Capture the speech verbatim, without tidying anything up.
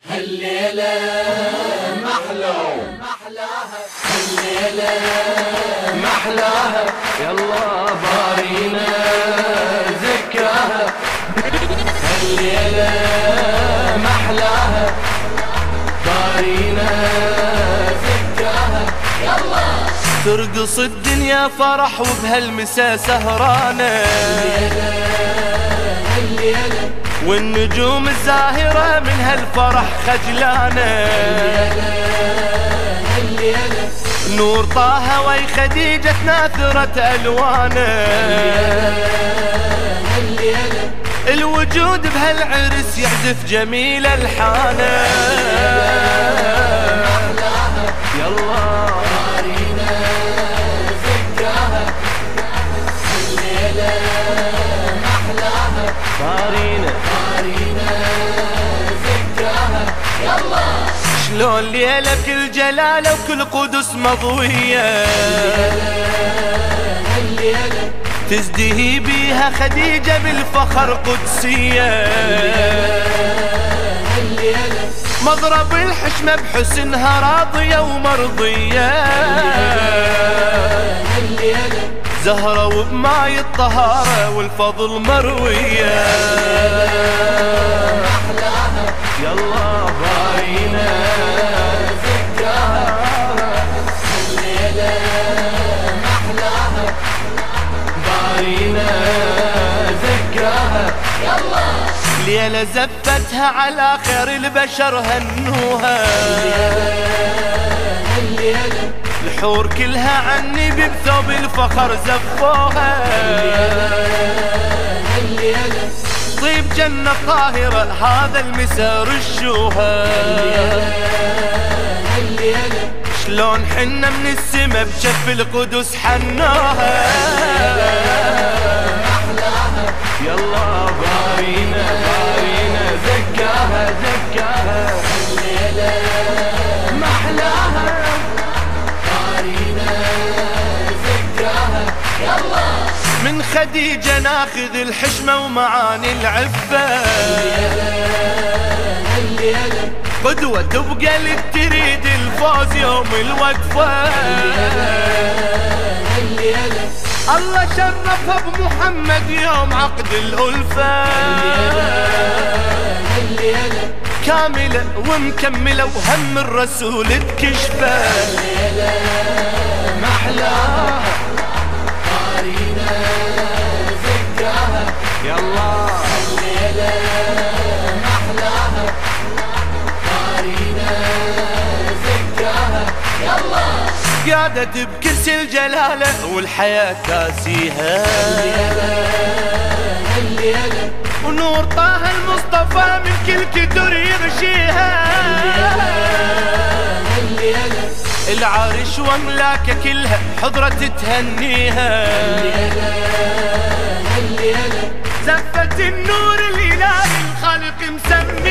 هالليلة محلو محلاها، هالليلة محلاها، يلا بارينا زكاها. هالليلة محلاها بارينا زكاها، يلا ترقص الدنيا فرح وبهالمسا سهرانة. هالليلة هالليلة والنجوم الزاهرة من هالفرح خجلانة. هالليلة نور طه وي خديجة ناثرة ألوانه. هالليلة الوجود بهالعرس يعزف جميل ألحانه. يلا بارينا زكاها، هالليلة محلاها بارينا بارينا زكاها، يلا شلون ليلة بكل جلالة وكل قدس مضوية. هالليلة تزدهي بيها خديجة بالفخر قدسية. هالليلة مضرب الحشمة بحسنها راضية ومرضية. هالليلة زهرة وبماي الطهارة والفضل مروية. يلا بارينا زكاها، هالليلة محلاها بارينا زكاها، يلا ليلة زفتها على خير البشر هنوها. هالليلة الحور كلها عني بثوب الفخر زفوها. هالليلة طيب جنة طاهرة هذا المسا رشوها. هالليلة شلون حنا من السما بجف القدس حنوها. يلا بارينا بارينا زكاها زكاها، هالليلة محلاها بارينا زكاها، يلا من خديجة ناخذ الحشمة ومعاني العفة. هالليلة قدوة تبقى اللي تريد الفوز يوم الوقفة. هالليلة الله شرفها بمحمد يوم عقد الألفة. هالليلة كاملة ومكملة وهم الرسول تكشفه. هالليلة محلاها بارينا زكاها، يلا هالليلة محلاها بارينا زكاها، يلا قعدت بكرسي الجلالة والحياة تاسيها. هالليلة ونور طه المصطفى من كل كدر يغشيها. هالليلة العرش واملاكه كلها حضرة تهنيها. هالليلة زفت النور الإلهي الخالق مسمى.